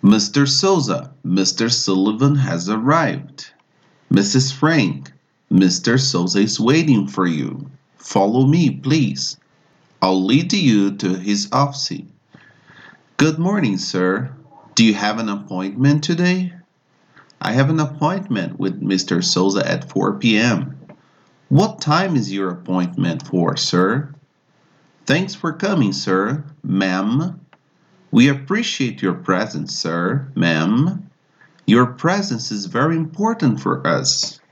Mr. Souza, Mr. Sullivan has arrived. Mrs. Frank, Mr. Souza is waiting for you. Follow me, please. I'll lead you to his office. Good morning, sir. Do you have an appointment today? I have an appointment with Mr. Souza at 4 p.m. What time is your appointment for, sir? Thanks for coming, sir, ma'am. We appreciate your presence, sir, ma'am. Your presence is very important for us.